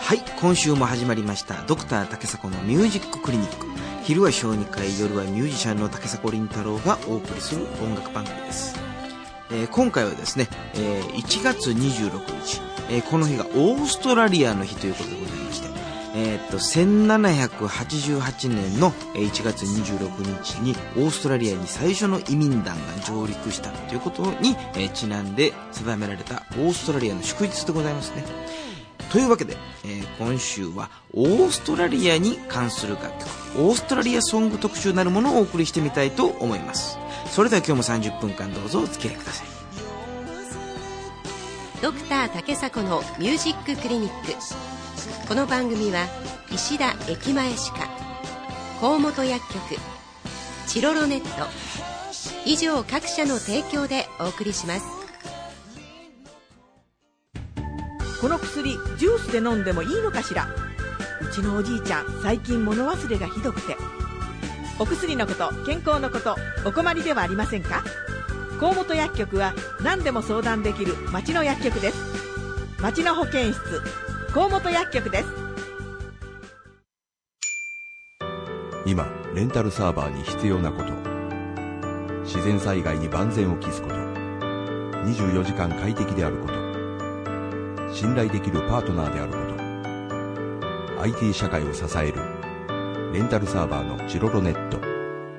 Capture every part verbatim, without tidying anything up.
はい、今週も始まりましたドクター竹迫のミュージッククリニック。昼は小児科医、夜はミュージシャンの竹迫倫太郎がお送りする音楽番組です。えー、今回はですね、えー、いちがつにじゅうろくにち、えー、この日がオーストラリアの日ということでございまして、えー、っとせんななひゃくはちじゅうはちねんのいちがつにじゅうろくにちにオーストラリアに最初の移民団が上陸したということに、えー、ちなんで定められたオーストラリアの祝日でございますね。というわけで、えー、今週はオーストラリアに関する楽曲、オーストラリアソング特集なるものをお送りしてみたいと思います。それでは今日もさんじゅっぷんかんどうぞお付き合いください。 ドクター竹迫のミュージッククリニック。この番組は石田駅前歯科、河本薬局、チロロネット以上各社の提供でお送りします。 この薬ジュースで飲んでもいいのかしら。うちのおじいちゃん最近物忘れがひどくて。お薬のこと、健康のこと、お困りではありませんか。河本薬局は何でも相談できる町の薬局です。町の保健室、河本薬局です。 今レンタルサーバーに必要なこと、自然災害に万全を期すこと、にじゅうよじかん快適であること、信頼できるパートナーであること、 アイティー 社会を支えるレンタルサーバーのチロロネット。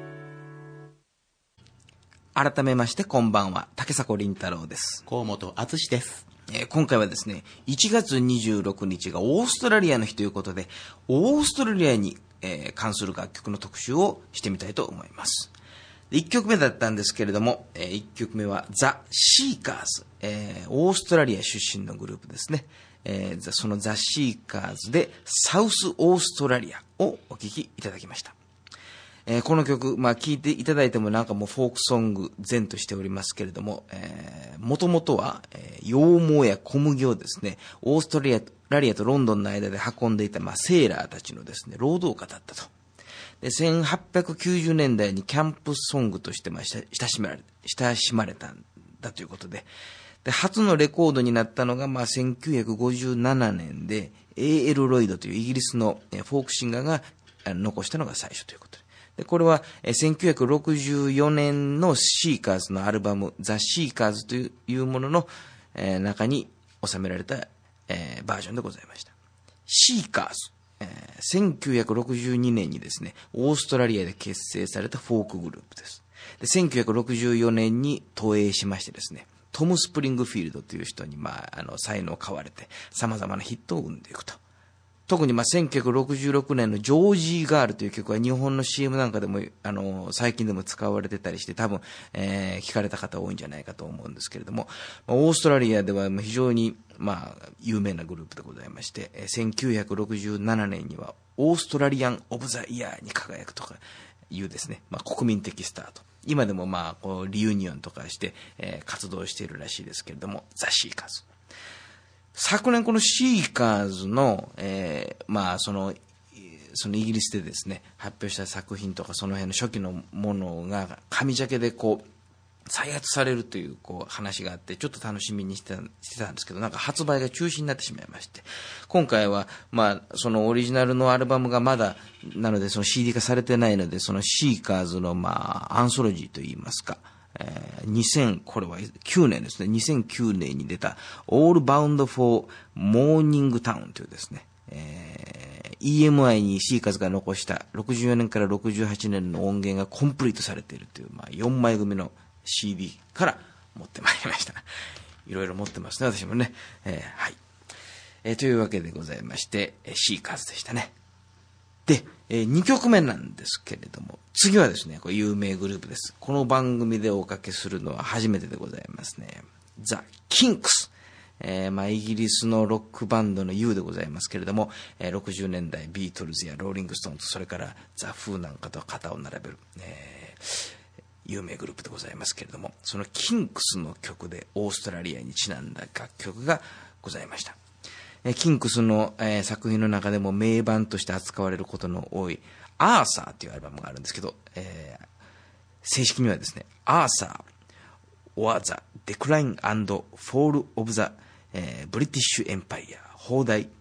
改めましてこんばんは、竹迫倫太郎です。 河本敦です。 えー、今回はですね、いちがつにじゅうろくにちがオーストラリアの日ということで、オーストラリアに、えー、関する楽曲の特集をしてみたいと思います。いっきょくめだったんですけれども、えー、いっきょくめはザ・シーカーズ、えー、オーストラリア出身のグループですね。えー、そのザ・シーカーズでサウスオーストラリアをお聴きいただきました。えー、この曲、まあ聴いていただいてもなんかもうフォークソング前としておりますけれども、えー、もともとは、えー、羊毛や小麦をですね、オーストラリアとロンドンの間で運んでいた、まあ、セーラーたちのですね、労働歌だったと。で、せんはっぴゃくきゅうじゅうねんだいにキャンプソングとして、まあ、親しまれ、親しまれたんだということで、で、初のレコードになったのが、まあ、せんきゅうひゃくごじゅうななねんで、エーエル ロイドというイギリスのフォークシンガーが残したのが最初ということで。で、これはせんきゅうひゃくろくじゅうよねんのシーカーズのアルバム、ザ・シーカーズというものの中に収められたバージョンでございました。シーカーズ。えー、せんきゅうひゃくろくじゅうにねんにですね、オーストラリアで結成されたフォークグループです。で、せんきゅうひゃくろくじゅうよねんに投影しましてですね、トム・スプリングフィールドという人に、まあ、あの、才能を買われて、様々なヒットを生んでいくと。特に、まあ、せんきゅうひゃくろくじゅうろくねんのジョージーガールという曲は日本の シーエム なんかでも、あの、最近でも使われてたりして、多分、えー、聞かれた方多いんじゃないかと思うんですけれども、オーストラリアでは非常に、まあ、有名なグループでございまして、せんきゅうひゃくろくじゅうななねんには、オーストラリアン・オブ・ザ・イヤーに輝くとかいうですね、まあ、国民的スタート。今でもまあ、こう、リユニオンとかして、えー、活動しているらしいですけれども、ザ・シーカーズ。昨年このシーカーズの、えー、まあそのそのイギリスでですね発表した作品とかその辺の初期のものが紙ジャケでこう再発されるというこう話があってちょっと楽しみにしてた、してたんですけどなんか発売が中止になってしまいまして今回はまあそのオリジナルのアルバムがまだなのでその シーディー 化されてないのでそのシーカーズのまあアンソロジーといいますか。えー、にせんこれはきゅうねんですね。にせんきゅうねんに出た All Bound for Morning Town というですね、えー、イーエムアイ にシーカーズが残したろくじゅうよねんからろくじゅうはちねんの音源がコンプリートされているという、まあ、よんまい組の シーディー から持ってまいりました。いろいろ持ってますね、私もね。えー、はい、えー。というわけでございまして、シーカーズでしたね。で、えー、にきょくめなんですけれども、次はですね、これ有名グループです。この番組でおかけするのは初めてでございますね。ザ・キンクス。えー、まあ、イギリスのロックバンドの ユー でございますけれども、えー、ろくじゅうねんだいビートルズやローリングストーンズ、それからザ・フーなんかと肩を並べる、えー、有名グループでございますけれども、そのキンクスの曲でオーストラリアにちなんだ楽曲がございました。キンクスの、えー、作品の中でも名盤として扱われることの多いアーサーというアルバムがあるんですけど、えー、正式にはですね、アーサー or the Decline and Fall of the、えー、British Empire 放題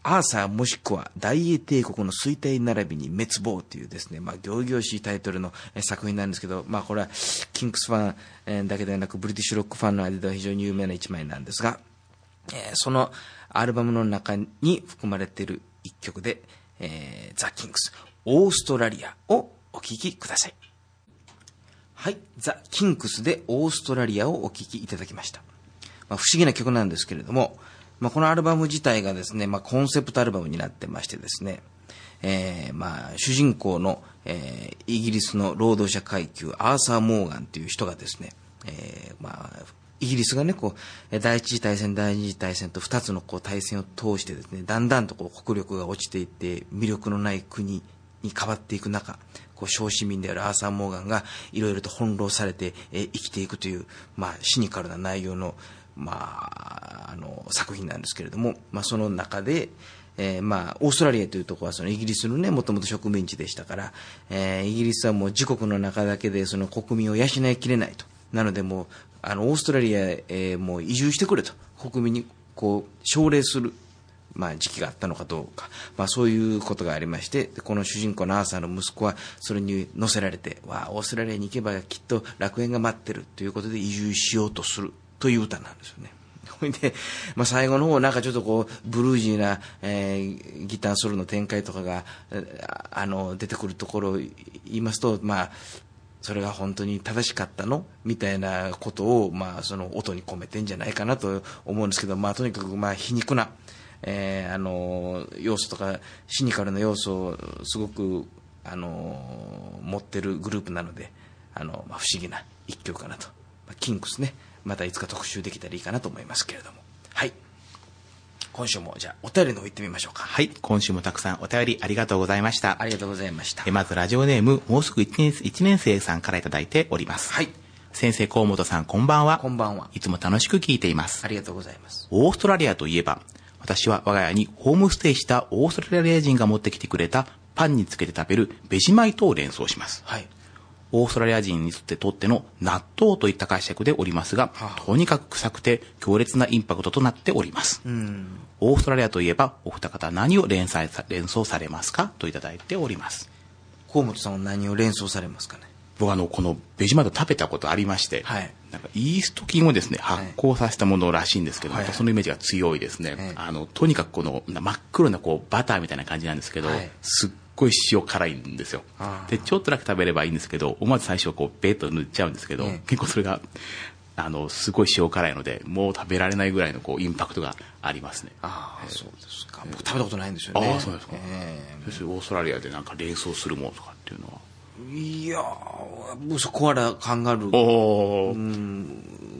アーサーもしくは大英帝国の衰退並びに滅亡というですね、まあ、仰々しいタイトルの作品なんですけど、まあ、これはキンクスファンだけではなくブリティッシュロックファンの間では非常に有名な一枚なんですが、えー、そのアルバムの中に含まれている一曲で、えー、ザ・キングスオーストラリアをお聴きください。はい、ザ・キンクスでオーストラリアをお聴きいただきました。まあ、不思議な曲なんですけれども、まあ、このアルバム自体がですね、まあ、コンセプトアルバムになってましてですね、えー、まあ主人公の、えー、イギリスの労働者階級アーサー・モーガンという人がですね、えー、まあイギリスがねこう第一次大戦第二次大戦と二つのこう大戦を通してですね、だんだんとこう国力が落ちていって魅力のない国に変わっていく中、こう小市民であるアーサー・モーガンがいろいろと翻弄されて、えー、生きていくという、まあ、シニカルな内容のまあ、あの作品なんですけれども、まあ、その中で、えーまあ、オーストラリアというところはそのイギリスのねもともと植民地でしたから、えー、イギリスはもう自国の中だけでその国民を養いきれないと。なのでもうあのオーストラリアへ、えー、もう移住してくれと国民にこう奨励する、まあ、時期があったのかどうか、まあ、そういうことがありまして、この主人公のアーサーの息子はそれに乗せられて、わあオーストラリアに行けばきっと楽園が待ってるということで移住しようとするという歌なんですよね。ほいで、まあ、最後の方なんかちょっとこうブルージーな、えー、ギターソロの展開とかがあの出てくるところを言いますと、まあそれが本当に正しかったのみたいなことを、まあ、その音に込めてんじゃないかなと思うんですけど、まあ、とにかくまあ皮肉な、えー、あの要素とかシニカルな要素をすごくあの持ってるグループなので、あの、まあ、不思議な一曲かなと、まあ、キンクスね、またいつか特集できたらいいかなと思いますけれども、はい、今週もじゃあお便りの方行ってみましょうか。 はい、今週もたくさんお便りありがとうございました。 ありがとうございました。 えまずラジオネームもうすぐいちねん、いちねん生さんからいただいております。 はい、 先生河本さんこんばんは。 こんばんは。 いつも楽しく聞いています。 ありがとうございます。 オーストラリアといえば、私は我が家にホームステイしたオーストラリア人が持ってきてくれたパンにつけて食べるベジマイトを連想します。 はい、 オーストラリア人にとっての納豆といった解釈でおりますが、はあ、とにかく臭くて強烈なインパクトとなっております。うん、オーストラリアといえばお二方何を連想さ、連想されますかといただいております。 河本さんは何を連想されますかね。 僕はあのこのベジマイト食べたことありまして、はい、なんかイースト菌をですね発酵させたものらしいんですけど、はい、そのイメージが強いですね。はい、あのとにかくこの真っ黒なこうバターみたいな感じなんですけど、はい、すっすごい塩辛いんですよ。でちょっとだけ食べればいいんですけど、思わず最初こうベッと塗っちゃうんですけど、ね、結構それがあのすごい塩辛いのでもう食べられないぐらいのこうインパクトがありますね。 ああ、えー、そうですか。僕食べたことないんですよね。 ああ、そうですか。えー、そしてオーストラリアでなんか連想するものとかっていうのは。 いやー、そこはカンガルー、うん、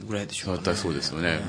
ぐらいでしょうかね。 絶対そうですよね。うん。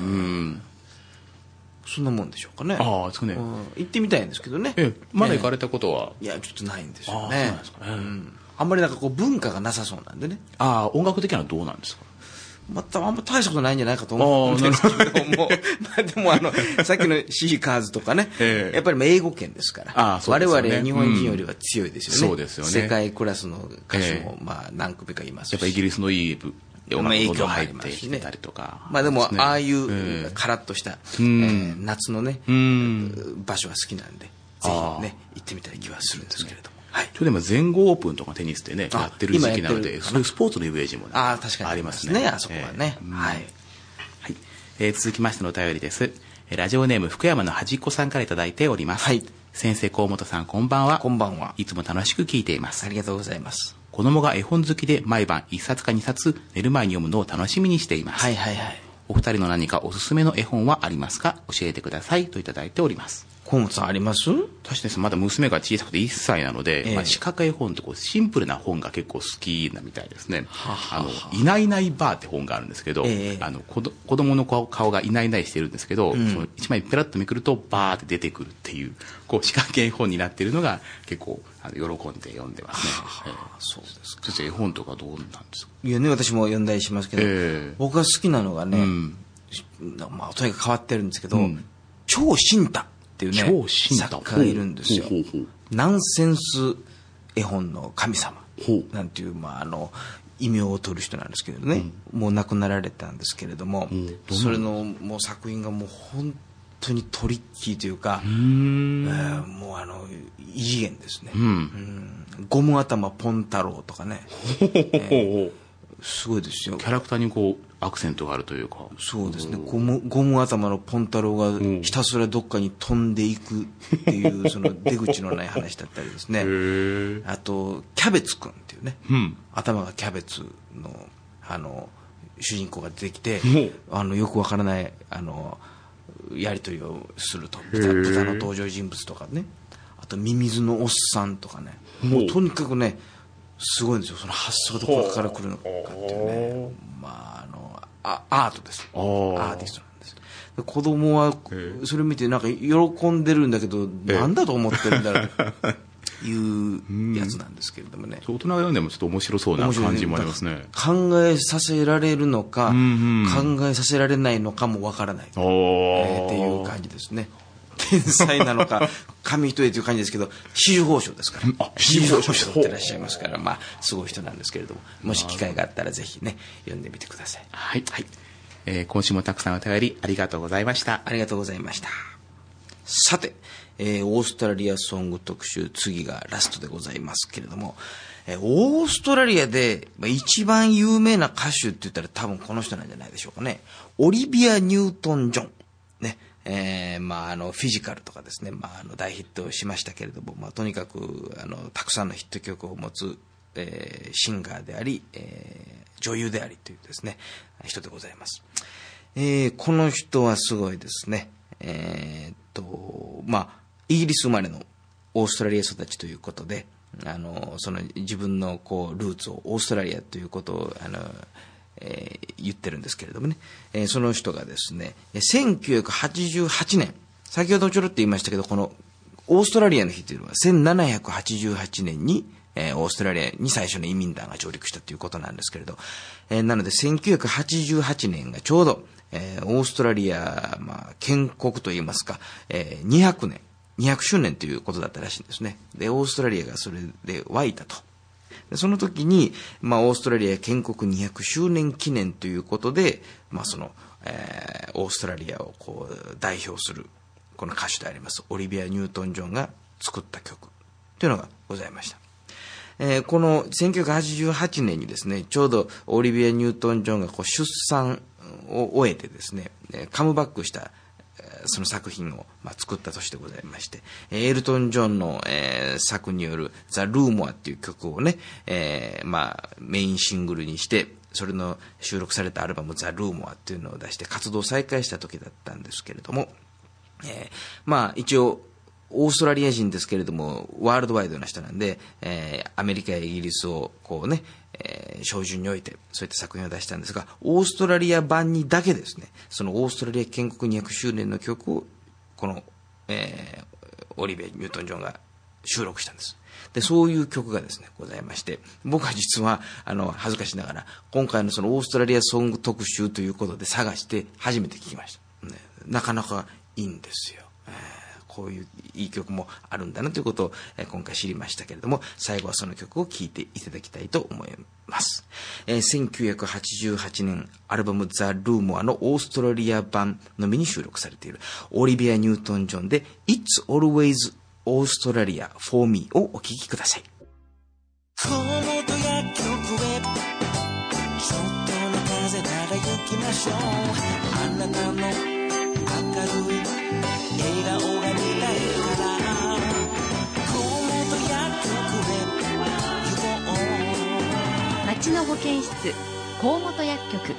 そんなもんでしょうかね。 ああ、ですね。 行ってみたいんですけどね。 ええ、まだ行かれたことは、 ええ、いや、ちょっとないんですよね。ああ、そうなんですかね。うん、あんまりなんかこう文化がなさそうなんでね。 ああ、音楽的にはどうなんですか。 またあんま大したことないんじゃないかと思うんですけども、まあでもあのさっきのシーカーズとかね、ええ、やっぱり英語圏ですから、ああ、そうですよね、我々日本人よりは強いですよね。うん、そうですよね。世界クラスの歌手もまあ何組かいますし、 やっぱりイギリスのいい音楽が入ってきてたりとか、 まあでもああいうカラッとした、えー、夏のね場所が好きなんで、ぜひね行ってみたい気はするんですけれども。 はい、ちょうど今全豪オープンとかテニスでねやってる時期なので、そういうスポーツのイメージも、ね、 あ, 確かにありますね。 あそこはね。えー、はい、 はい、えー、続きましてのお便りです。ラジオネーム福山の端っこさんからいただいております。はい、先生河本さんこんばんは。 こんばんは。 いつも楽しく聞いています。 ありがとうございます。 子供が絵本好きで毎晩いっさつかにさつ寝る前に読むのを楽しみにしています。 はいはいはい。 お二人の何かおすすめの絵本はありますか、教えてくださいといただいております。 河本さんあります？ 私ですね、まだ娘が小さくていっさいなので、ええ、まあ、四角い本ってこうシンプルな本が結構好きなみたいですね。はははあのいないいないばーって本があるんですけど、え、あの子ど子供の顔がいないいないしてるんですけど、うん、その一枚ペラッとめくるとバーって出てくるっていうこう四角い本になっているのが結構あの喜んで読んでますね。はは、えー、そうですか。先生絵本とかどうなんですか？ いやね、私も読んだりしますけど、えー、僕が好きなのがね、うん、まあとにかく変わってるんですけど、うん、超新太っていうね作家がいるんですよ。ほうほうほう。ナンセンス絵本の神様なんていう、まあ、あの異名を取る人なんですけどね、うん、もう亡くなられたんですけれども、うん、それのもう作品がもう本当当にトリッキーというか、うーん、えー、もうあの異次元ですね、うんうん、ゴム頭ポン太郎とかね、えー、すごいですよ。 キャラクターにこうアクセントがあるというか。 そうですね、ゴム、ゴム頭のポン太郎がひたすらどっかに飛んでいくっていうその出口のない話だったりですねあとキャベツくんっていうね、うん、頭がキャベツのあの主人公が出てきて、あのよくわからないあのやり取りをすると、豚、豚の登場人物とかね、あとミミズのおっさんとかね、もうとにかくねすごいんですよ、その発想どこから来るのかっていうね、まああのあアートです、アーティストなんです。子供はそれを見てなんか喜んでるんだけど、なんだと思ってるんだろうというやつなんですけれどもね、 大人が読んでもちょっと面白そうな感じもありますね。 考えさせられるのか、うんうん、考えさせられないのかもわからない、えー、っていう感じですね。天才なのか紙一重という感じですけど、紫綬褒章ですから、紫綬褒章を取ってらっしゃいますから、まあすごい人なんですけれども、もし機会があったらぜひね読んでみてください。 はい、はい、えー、今週もたくさんお便りありがとうございました。 ありがとうございました。さて、えー、オーストラリアソング特集、次がラストでございますけれども、えー、オーストラリアで、まあ、一番有名な歌手って言ったら多分この人なんじゃないでしょうかね。オリビア・ニュートン・ジョンね、えー、まああのフィジカルとかですね、まああの大ヒットしましたけれども、まあとにかくあのたくさんのヒット曲を持つ、えー、シンガーであり、えー、女優でありというですね人でございます。えー、この人はすごいですね。えー、っとまあイギリス生まれのオーストラリア育ちということで、あのその自分のこうルーツをオーストラリアということをあのえー、言ってるんですけれどもね、えー、その人がですねせんきゅうひゃくはちじゅうはちねん、先ほどちょろっと言いましたけど、このオーストラリアの日というのはせんななひゃくはちじゅうはちねんに、えー、オーストラリアに最初の移民団が上陸したということなんですけれど、えー、なのでせんきゅうひゃくはちじゅうはちねんがちょうど、えー、オーストラリア、まあ、建国といいますか、えー、にひゃくねんにひゃくしゅうねんということだったらしいんですね。でオーストラリアがそれで湧いたと。その時に、まあ、オーストラリア建国にひゃくしゅうねん記念ということで、まあそのえー、オーストラリアをこう代表するこの歌手でありますオリビア・ニュートン・ジョンが作った曲というのがございました。えー、このせんきゅうひゃくはちじゅうはちねんにですね、ちょうどオリビア・ニュートン・ジョンがこう出産を終えてですね、カムバックしたその作品を、まあ、作った年でございまして、エルトン・ジョンの、えー、作によるザ・ルーモアっていう曲をね、えー、まあメインシングルにして、それの収録されたアルバムザ・ルーモアっていうのを出して活動を再開した時だったんですけれども、えー、まあ一応オーストラリア人ですけれどもワールドワイドな人なんで、えー、アメリカやイギリスをこうね、えー、照準においてそういった作品を出したんですが、オーストラリア版にだけですね、そのオーストラリア建国にひゃくしゅうねんの曲をこの、えー、オリビア・ニュートン・ジョンが収録したんです。でそういう曲がですねございまして、僕は実はあの恥ずかしながら今回のそのオーストラリアソング特集ということで探して初めて聞きました、ね、なかなかいいんですよ、えーこういういい曲もあるんだなということを、えー、今回知りましたけれども、最後はその曲を聴いていただきたいと思います。えー、せんきゅうひゃくはちじゅうはちねんアルバムザ・ルーモアのオーストラリア版のみに収録されているオリビア・ニュートン・ジョンで It's Always Australia for Me をお聴きください。 このと薬局へちょっとの風なら行きましょう。あなたの明るい笑顔が見られるからこのと薬局へ行こう。 町の保健室河本薬局。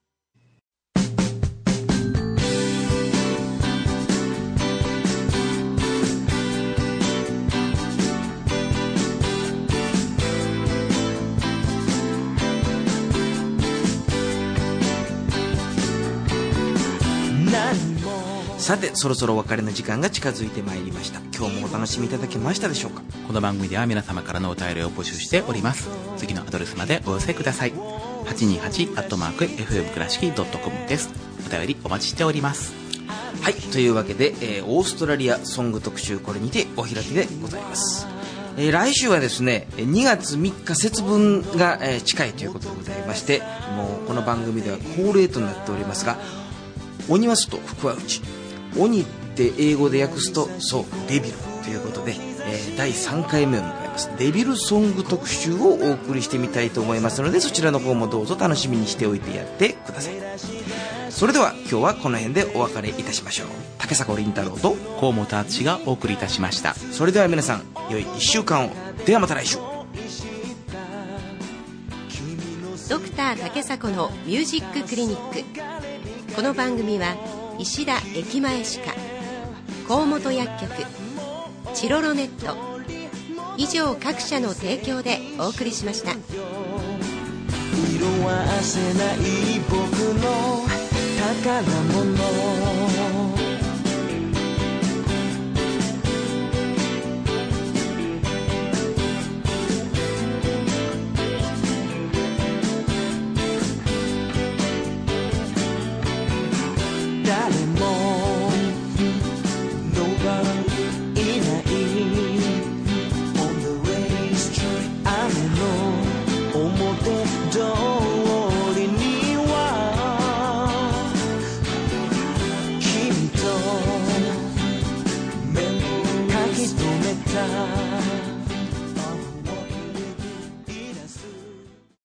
さてそろそろお別れの時間が近づいてまいりました。今日もお楽しみいただけましたでしょうか。 この番組では皆様からのお便りを募集しております。次のアドレスまでお寄せください。はちにはちアットマークエフエム倉敷ドットコム です。お便りお待ちしております。 はい、というわけで、えー、オーストラリアソング特集、これにてお開きでございます。えー、来週はですねにがつみっか節分が、えー、近いということでございまして、もうこの番組では恒例となっておりますが、鬼は外福は内、 鬼って英語で訳すとそうデビルということで、えー、だいさんかいめを迎えますデビルソング特集をお送りしてみたいと思いますので、そちらの方もどうぞ楽しみにしておいてやってください。それでは今日はこの辺でお別れいたしましょう。竹迫倫太郎と河本敦がお送りいたしました。 それでは皆さん良いいっしゅうかんを。ではまた来週。 ドクター竹迫のミュージッククリニック。この番組は石田駅前歯科、河本薬局、チロロネット以上各社の提供でお送りしました。 色あせない僕の宝物、誰も